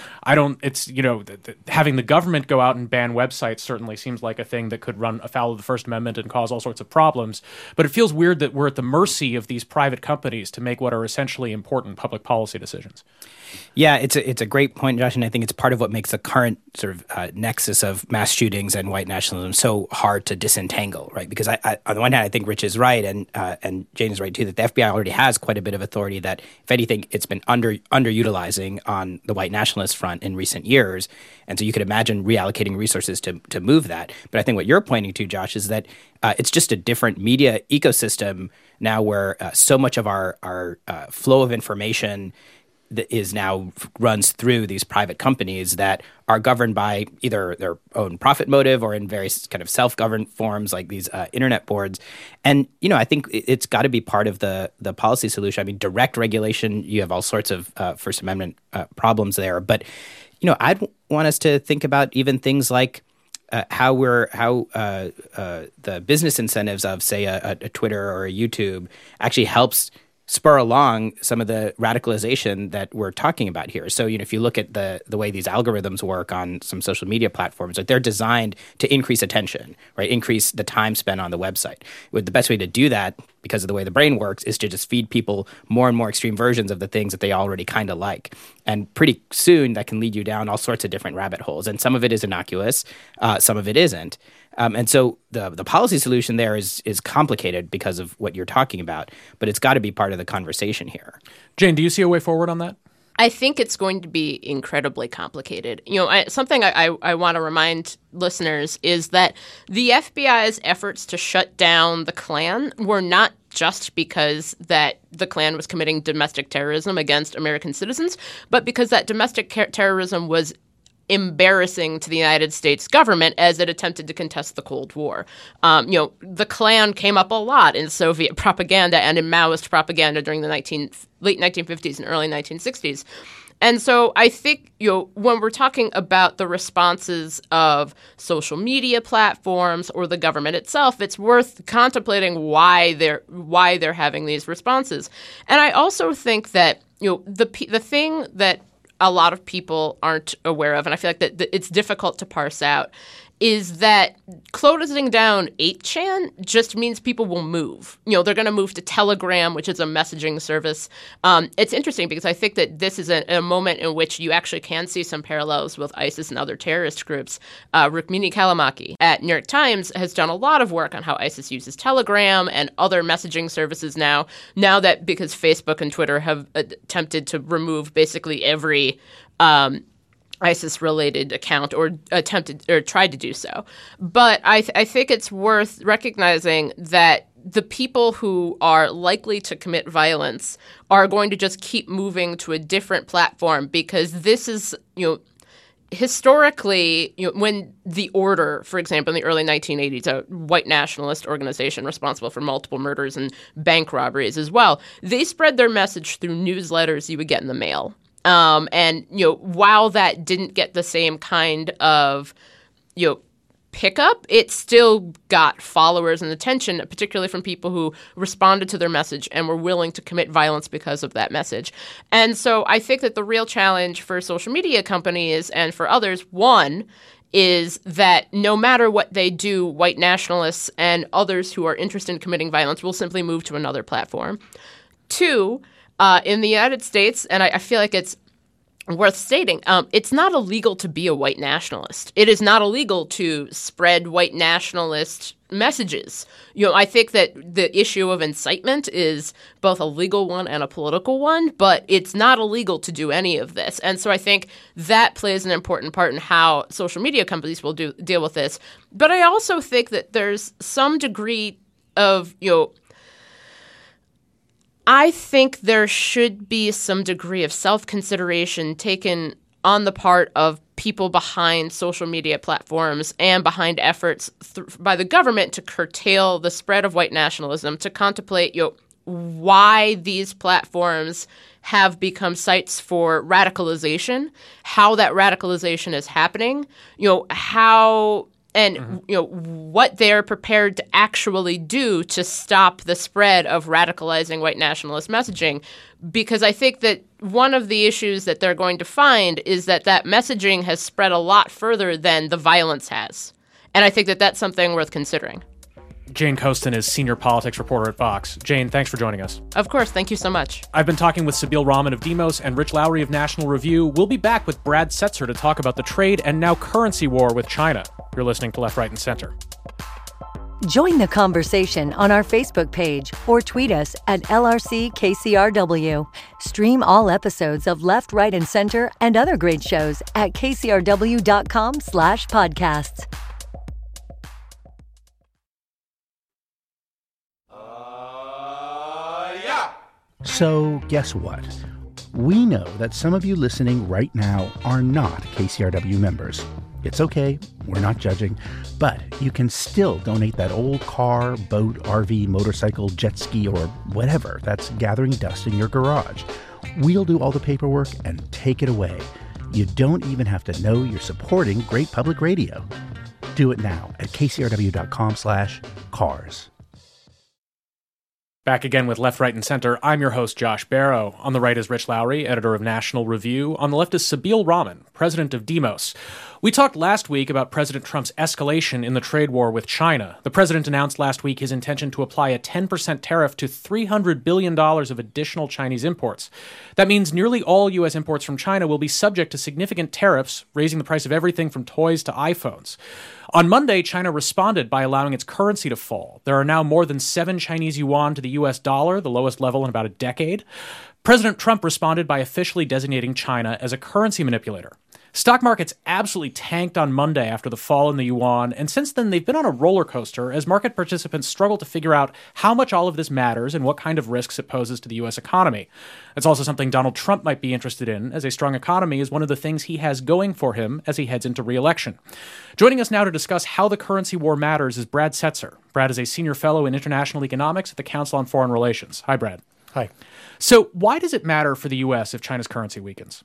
having the government go out and ban websites certainly seems like a thing that could run afoul of the First Amendment and cause all sorts of problems. But it feels weird that we're at the mercy of these private companies to make what are essentially important public policy decisions. Yeah, it's a great point, Josh, and I think it's part of what makes the current sort of nexus of mass shootings and white nationalism so hard to disentangle, right? Because I on the one hand, I think Rich is right, and Jane is right too, that the FBI already has quite a bit of authority that, if anything, it's been underutilizing on the white nationalist front in recent years, and so you could imagine reallocating resources to move that. But I think what you're pointing to, Josh, is that it's just a different media ecosystem now, where so much of our flow of information that is now runs through these private companies that are governed by either their own profit motive or in various kind of self-governed forms like these internet boards. And, I think it's got to be part of the policy solution. I mean, direct regulation, you have all sorts of First Amendment problems there. But, I'd want us to think about even things like how the business incentives of, say, a Twitter or a YouTube actually helps spur along some of the radicalization that we're talking about here. So, if you look at the way these algorithms work on some social media platforms, like they're designed to increase attention, right? Increase the time spent on the website. The best way to do that, because of the way the brain works, is to just feed people more and more extreme versions of the things that they already kind of like. And pretty soon that can lead you down all sorts of different rabbit holes. And some of it is innocuous, some of it isn't. And so the policy solution there is complicated because of what you're talking about, but it's got to be part of the conversation here. Jane, do you see a way forward on that? I think it's going to be incredibly complicated. Something I want to remind listeners is that the FBI's efforts to shut down the Klan were not just because that the Klan was committing domestic terrorism against American citizens, but because that domestic terrorism was embarrassing to the United States government as it attempted to contest the Cold War. The Klan came up a lot in Soviet propaganda and in Maoist propaganda during the late 1950s and early 1960s. And so I think, when we're talking about the responses of social media platforms or the government itself, it's worth contemplating why they're having these responses. And I also think that, the thing that a lot of people aren't aware of, and I feel like that it's difficult to parse out, is that closing down 8chan just means people will move. They're going to move to Telegram, which is a messaging service. It's interesting because I think that this is a moment in which you actually can see some parallels with ISIS and other terrorist groups. Rukmini Callimachi at New York Times has done a lot of work on how ISIS uses Telegram and other messaging services now that because Facebook and Twitter have attempted to remove basically every ISIS-related account or attempted or tried to do so. But I think it's worth recognizing that the people who are likely to commit violence are going to just keep moving to a different platform because this is, historically, when The Order, for example, in the early 1980s, a white nationalist organization responsible for multiple murders and bank robberies as well, they spread their message through newsletters you would get in the mail. And, while that didn't get the same kind of, pickup, it still got followers and attention, particularly from people who responded to their message and were willing to commit violence because of that message. And so I think that the real challenge for social media companies and for others, one, is that no matter what they do, white nationalists and others who are interested in committing violence will simply move to another platform. Two, in the United States, and I feel like it's worth stating, it's not illegal to be a white nationalist. It is not illegal to spread white nationalist messages. I think that the issue of incitement is both a legal one and a political one, but it's not illegal to do any of this. And so I think that plays an important part in how social media companies will deal with this. But I also think that there's some degree of, I think there should be some degree of self-consideration taken on the part of people behind social media platforms and behind efforts by the government to curtail the spread of white nationalism, to contemplate why these platforms have become sites for radicalization, how that radicalization is happening, how and what they're prepared to actually do to stop the spread of radicalizing white nationalist messaging. Because I think that one of the issues that they're going to find is that messaging has spread a lot further than the violence has. And I think that that's something worth considering. Jane Coaston is senior politics reporter at Vox. Jane, thanks for joining us. Of course. Thank you so much. I've been talking with Sabeel Rahman of Demos and Rich Lowry of National Review. We'll be back with Brad Setzer to talk about the trade and now currency war with China. You're listening to Left, Right, and Center. Join the conversation on our Facebook page or tweet us at LRCKCRW. Stream all episodes of Left, Right, and Center and other great shows at kcrw.com/podcasts. So guess what? We know that some of you listening right now are not KCRW members. It's okay, we're not judging, but you can still donate that old car, boat, RV, motorcycle, jet ski, or whatever that's gathering dust in your garage. We'll do all the paperwork and take it away. You don't even have to know you're supporting great public radio. Do it now at kcrw.com/cars. Back again with Left, Right, and Center. I'm your host, Josh Barrow. On the right is Rich Lowry, editor of National Review. On the left is Sabeel Rahman, president of Demos. We talked last week about President Trump's escalation in the trade war with China. The president announced last week his intention to apply a 10% tariff to $300 billion of additional Chinese imports. That means nearly all U.S. imports from China will be subject to significant tariffs, raising the price of everything from toys to iPhones. On Monday, China responded by allowing its currency to fall. There are now more than 7 Chinese yuan to the U.S. dollar, the lowest level in about a decade. President Trump responded by officially designating China as a currency manipulator. Stock markets absolutely tanked on Monday after the fall in the yuan, and since then they've been on a roller coaster as market participants struggle to figure out how much all of this matters and what kind of risks it poses to the U.S. economy. It's also something Donald Trump might be interested in, as a strong economy is one of the things he has going for him as he heads into re-election. Joining us now to discuss how the currency war matters is Brad Setzer. Brad is a senior fellow in international economics at the Council on Foreign Relations. Hi, Brad. Hi. So why does it matter for the U.S. if China's currency weakens?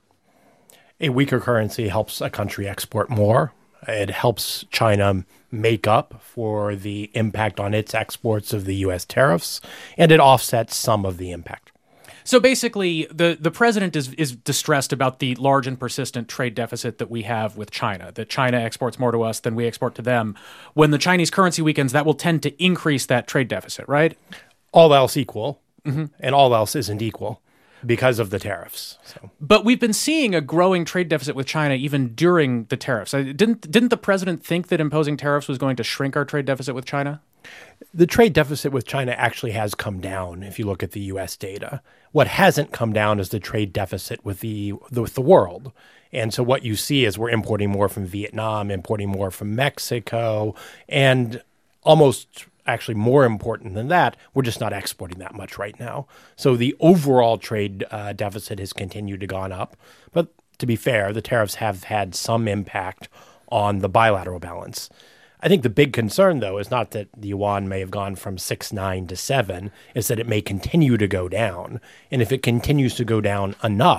A weaker currency helps a country export more. It helps China make up for the impact on its exports of the U.S. tariffs, and it offsets some of the impact. So basically, the president is distressed about the large and persistent trade deficit that we have with China, that China exports more to us than we export to them. When the Chinese currency weakens, that will tend to increase that trade deficit, right? All else equal, and all else isn't equal because of the tariffs. So. But we've been seeing a growing trade deficit with China even during the tariffs. Didn't the president think that imposing tariffs was going to shrink our trade deficit with China? The trade deficit with China actually has come down if you look at the U.S. data. What hasn't come down is the trade deficit with the world. And so what you see is we're importing more from Vietnam, importing more from Mexico, and almost actually more important than that, we're just not exporting that much right now. So the overall trade deficit has continued to gone up. But to be fair, the tariffs have had some impact on the bilateral balance. I think the big concern, though, is not that the yuan may have gone from 6.9 to 7, is that it may continue to go down. And if it continues to go down enough,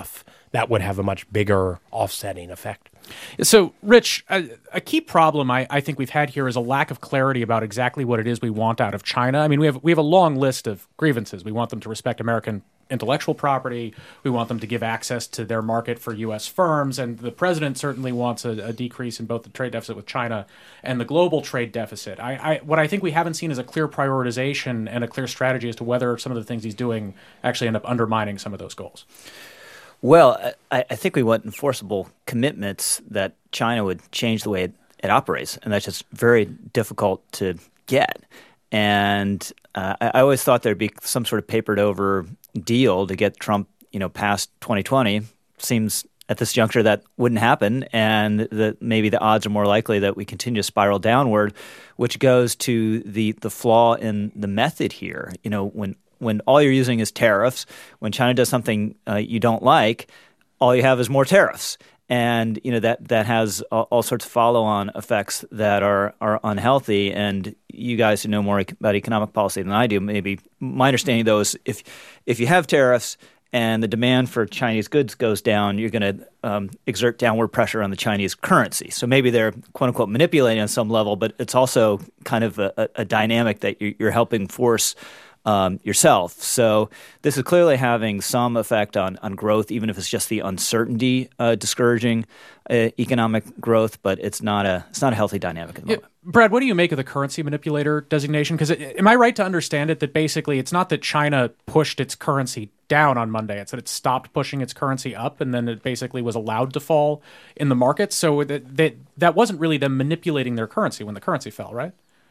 that would have a much bigger offsetting effect. So, Rich, a key problem I think we've had here is a lack of clarity about exactly what it is we want out of China. I mean, we have a long list of grievances. We want them to respect American intellectual property. We want them to give access to their market for U.S. firms. And the president certainly wants a decrease in both the trade deficit with China and the global trade deficit. What I think we haven't seen is a clear prioritization and a clear strategy as to whether some of the things he's doing actually end up undermining some of those goals. Well, I think we want enforceable commitments that China would change the way it operates, and that's just very difficult to get. And I always thought there'd be some sort of papered over deal to get Trump, past 2020. Seems at this juncture that wouldn't happen, and that maybe the odds are more likely that we continue to spiral downward, which goes to the flaw in the method here. When all you're using is tariffs, when China does something you don't like, all you have is more tariffs. And that has all sorts of follow-on effects that are unhealthy. And you guys who know more about economic policy than I do, maybe my understanding though is if you have tariffs and the demand for Chinese goods goes down, you're going to exert downward pressure on the Chinese currency. So maybe they're quote unquote manipulating on some level, but it's also kind of a dynamic that you're helping force yourself. So this is clearly having some effect on growth, even if it's just the uncertainty discouraging economic growth. But it's not a healthy dynamic at the moment. Brad, what do you make of the currency manipulator designation? Because am I right to understand it that basically it's not that China pushed its currency down on Monday; it's that it stopped pushing its currency up, and then it basically was allowed to fall in the market. So that wasn't really them manipulating their currency when the currency fell, right?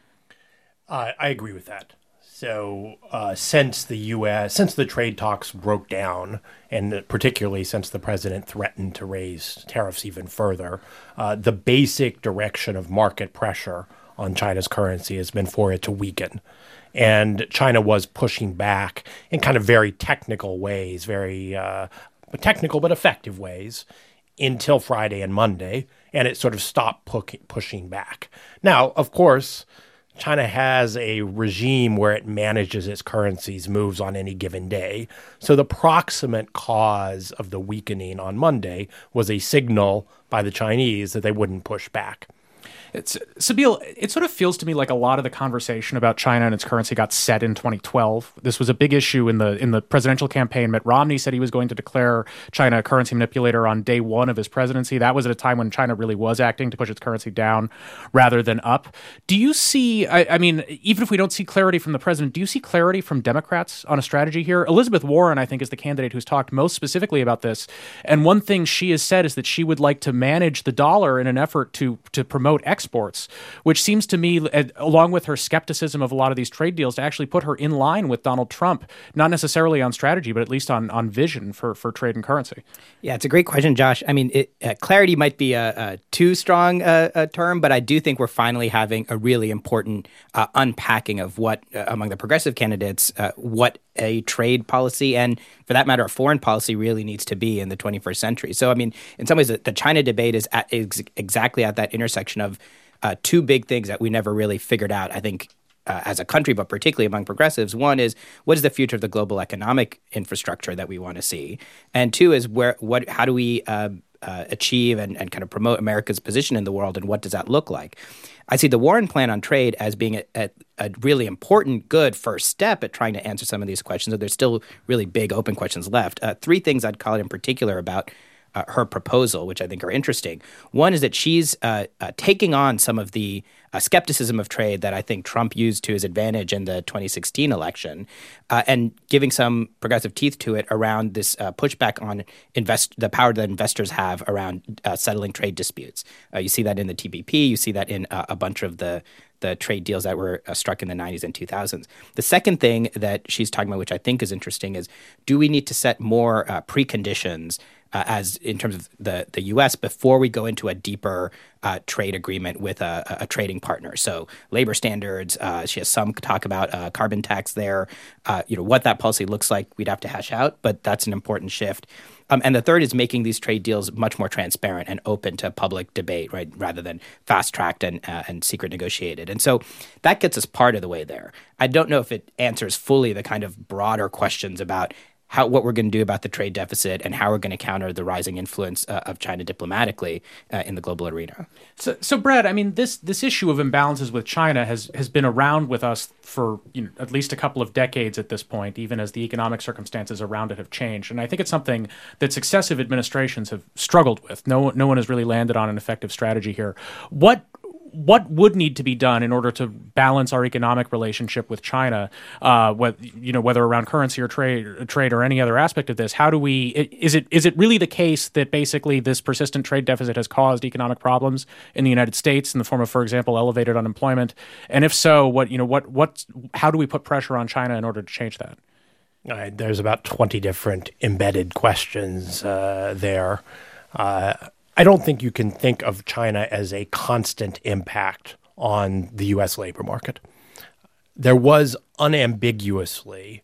I agree with that. So since the trade talks broke down, and particularly since the president threatened to raise tariffs even further, the basic direction of market pressure on China's currency has been for it to weaken. And China was pushing back in kind of very technical ways, very technical but effective ways, until Friday and Monday, and it sort of stopped pushing back. Now, of course, China has a regime where it manages its currency's moves on any given day. So the proximate cause of the weakening on Monday was a signal by the Chinese that they wouldn't push back. Sabeel, it sort of feels to me like a lot of the conversation about China and its currency got set in 2012. This was a big issue in the presidential campaign. Mitt Romney said he was going to declare China a currency manipulator on day one of his presidency. That was at a time when China really was acting to push its currency down rather than up. Do you see, I mean, even if we don't see clarity from the president, do you see clarity from Democrats on a strategy here? Elizabeth Warren, I think, is the candidate who's talked most specifically about this. And one thing she has said is that she would like to manage the dollar in an effort to promote exports, which seems to me, along with her skepticism of a lot of these trade deals, to actually put her in line with Donald Trump, not necessarily on strategy, but at least on vision for trade and currency. Yeah, it's a great question, Josh. I mean, clarity might be a too strong a term, but I do think we're finally having a really important unpacking of what, among the progressive candidates, what a trade policy and, for that matter, a foreign policy really needs to be in the 21st century. So, I mean, in some ways, the China debate is exactly at that intersection of two big things that we never really figured out, I think, as a country, but particularly among progressives. One is, what is the future of the global economic infrastructure that we want to see? And two is, how do we achieve and kind of promote America's position in the world, and what does that look like? I see the Warren plan on trade as being a really important, good first step at trying to answer some of these questions. So there's still really big open questions left. Three things I'd call it in particular about her proposal, which I think are interesting. One is that she's taking on some of the skepticism of trade that I think Trump used to his advantage in the 2016 election, and giving some progressive teeth to it around this pushback on the power that investors have around settling trade disputes. You see that in the TPP. You see that in a bunch of the trade deals that were struck in the 90s and 2000s. The second thing that she's talking about, which I think is interesting, is do we need to set more preconditions as in terms of the U.S. before we go into a deeper trade agreement with a trading partner. So labor standards, she has some talk about carbon tax there. What that policy looks like, we'd have to hash out, but that's an important shift. And the third is making these trade deals much more transparent and open to public debate, right, rather than fast-tracked and secret negotiated. And so that gets us part of the way there. I don't know if it answers fully the kind of broader questions about what we're going to do about the trade deficit and how we're going to counter the rising influence of China diplomatically in the global arena. So Brad, I mean, this issue of imbalances with China has been around with us for at least a couple of decades at this point, even as the economic circumstances around it have changed. And I think it's something that successive administrations have struggled with. No one has really landed on an effective strategy here. What would need to be done in order to balance our economic relationship with China, whether around currency or trade or any other aspect of this? How do we? Is it really the case that basically this persistent trade deficit has caused economic problems in the United States in the form of, for example, elevated unemployment? And if so, how do we put pressure on China in order to change that? There's about 20 different embedded questions there. I don't think you can think of China as a constant impact on the U.S. labor market. There was unambiguously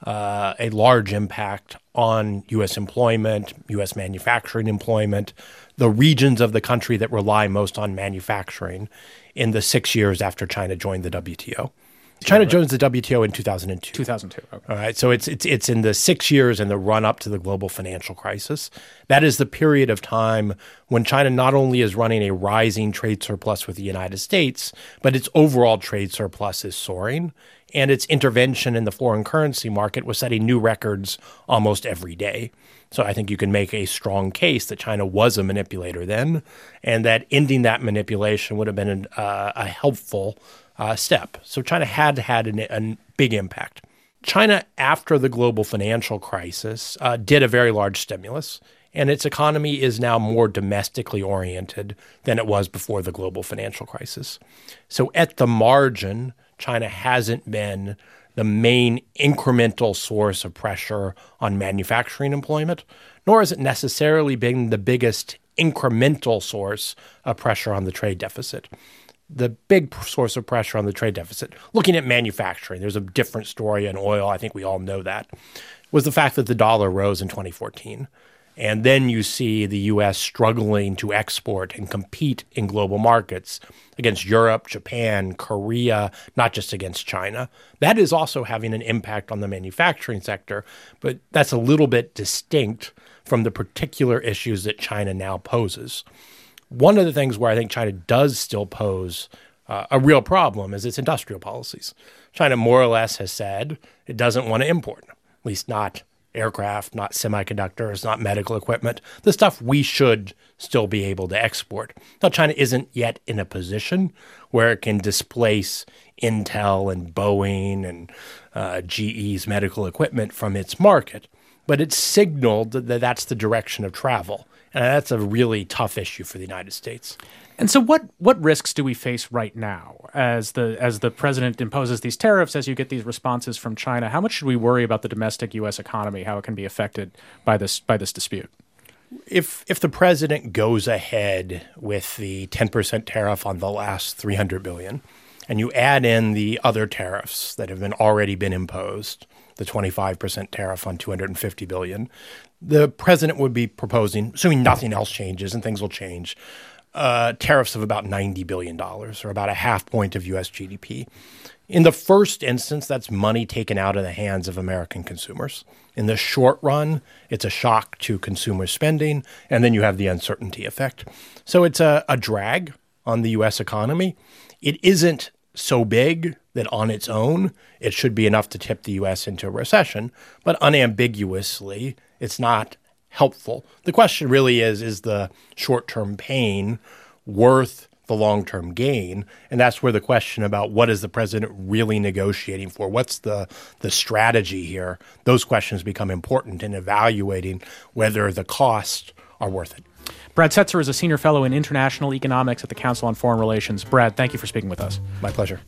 a large impact on U.S. employment, U.S. manufacturing employment, the regions of the country that rely most on manufacturing in the 6 years after China joined the WTO. China joined the WTO in 2002. 2002. Okay. All right. So it's in the 6 years in the run up to the global financial crisis. That is the period of time when China not only is running a rising trade surplus with the United States, but its overall trade surplus is soaring. And its intervention in the foreign currency market was setting new records almost every day. So I think you can make a strong case that China was a manipulator then, and that ending that manipulation would have been a helpful step. So China had a big impact. China, after the global financial crisis, did a very large stimulus, and its economy is now more domestically oriented than it was before the global financial crisis. So at the margin, China hasn't been the main incremental source of pressure on manufacturing employment, nor has it necessarily been the biggest incremental source of pressure on the trade deficit. The big source of pressure on the trade deficit, looking at manufacturing, there's a different story in oil, I think we all know that, was the fact that the dollar rose in 2014. And then you see the U.S. struggling to export and compete in global markets against Europe, Japan, Korea, not just against China. That is also having an impact on the manufacturing sector, but that's a little bit distinct from the particular issues that China now poses. One of the things where I think China does still pose a real problem is its industrial policies. China more or less has said it doesn't want to import, at least not aircraft, not semiconductors, not medical equipment, the stuff we should still be able to export. Now, China isn't yet in a position where it can displace Intel and Boeing and GE's medical equipment from its market, but it's signaled that that's the direction of travel. And that's a really tough issue for the United States. And so what risks do we face right now as the president imposes these tariffs, as you get these responses from China? How much should we worry about the domestic U.S. economy, how it can be affected by this dispute? If the president goes ahead with the 10% tariff on the last $300 billion, and you add in the other tariffs that have already been imposed, the 25% tariff on $250 billion, the president would be proposing, assuming nothing else changes and things will change, tariffs of about $90 billion, or about a half point of U.S. GDP. In the first instance, that's money taken out of the hands of American consumers. In the short run, it's a shock to consumer spending, and then you have the uncertainty effect. So it's a drag on the U.S. economy. It isn't so big that on its own it should be enough to tip the U.S. into a recession, but unambiguously it's not helpful. The question really is the short-term pain worth the long-term gain? And that's where the question about what is the president really negotiating for? What's the strategy here? Those questions become important in evaluating whether the costs are worth it. Brad Setser is a senior fellow in international economics at the Council on Foreign Relations. Brad, thank you for speaking with us. My pleasure.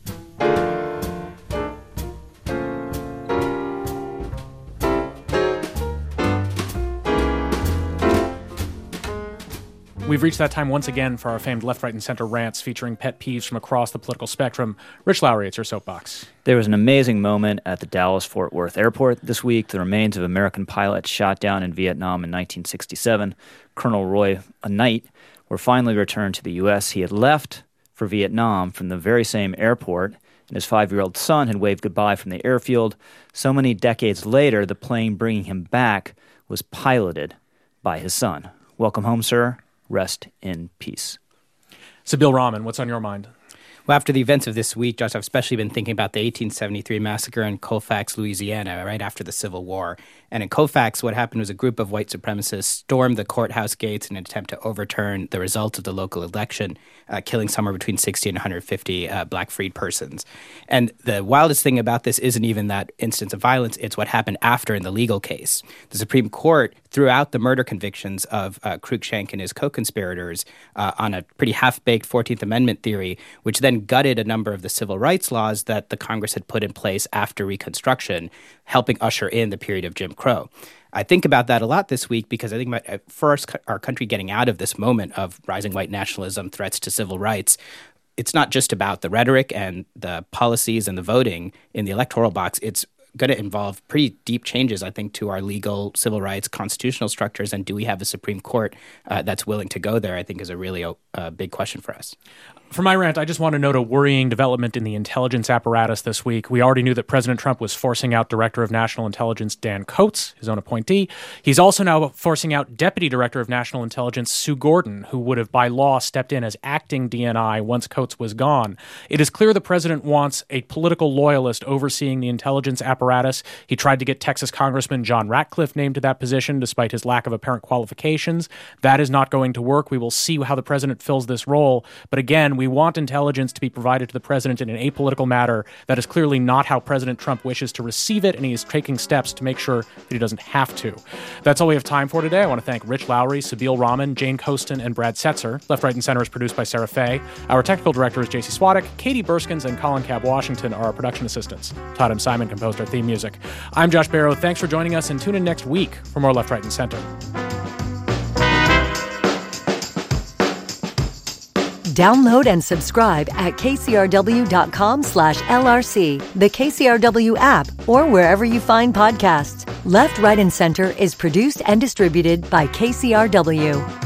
We've reached that time once again for our famed left, right, and center rants featuring pet peeves from across the political spectrum. Rich Lowry, it's your soapbox. There was an amazing moment at the Dallas-Fort Worth airport this week. The remains of American pilots shot down in Vietnam in 1967, Colonel Roy Knight, were finally returned to the U.S. He had left for Vietnam from the very same airport and his 5-year-old son had waved goodbye from the airfield. So many decades later, the plane bringing him back was piloted by his son. Welcome home, sir. Rest in peace. Sabeel Rahman, what's on your mind? Well, after the events of this week, Josh, I've especially been thinking about the 1873 massacre in Colfax, Louisiana, right after the Civil War. And in Colfax, what happened was a group of white supremacists stormed the courthouse gates in an attempt to overturn the results of the local election, killing somewhere between 60 and 150 black freed persons. And the wildest thing about this isn't even that instance of violence, it's what happened after in the legal case. The Supreme Court threw out the murder convictions of Cruikshank and his co-conspirators on a pretty half-baked 14th Amendment theory, which then gutted a number of the civil rights laws that the Congress had put in place after Reconstruction, helping usher in the period of Jim Crow. I think about that a lot this week because I think about first our country getting out of this moment of rising white nationalism, threats to civil rights. It's not just about the rhetoric and the policies and the voting in the electoral box. It's going to involve pretty deep changes, I think, to our legal, civil rights, constitutional structures. And do we have a Supreme Court that's willing to go there, I think is a really big question for us. For my rant, I just want to note a worrying development in the intelligence apparatus this week. We already knew that President Trump was forcing out Director of National Intelligence Dan Coats, his own appointee. He's also now forcing out Deputy Director of National Intelligence Sue Gordon, who would have by law stepped in as acting DNI once Coats was gone. It is clear the president wants a political loyalist overseeing the intelligence apparatus. He tried to get Texas Congressman John Ratcliffe named to that position despite his lack of apparent qualifications. That is not going to work. We will see how the president fills this role. But again, we want intelligence to be provided to the president in an apolitical matter. That is clearly not how President Trump wishes to receive it, and he is taking steps to make sure that he doesn't have to. That's all we have time for today. I want to thank Rich Lowry, Sabeel Rahman, Jane Coaston, and Brad Setzer. Left, Right, and Center is produced by Sarah Fay. Our technical director is J.C. Swadek. Katie Burskins and Colin Cab Washington are our production assistants. Todd M. Simon composed our theme music. I'm Josh Barrow. Thanks for joining us, and tune in next week for more Left, Right, and Center. Download and subscribe at kcrw.com/LRC, the KCRW app, or wherever you find podcasts. Left, Right, and Center is produced and distributed by KCRW.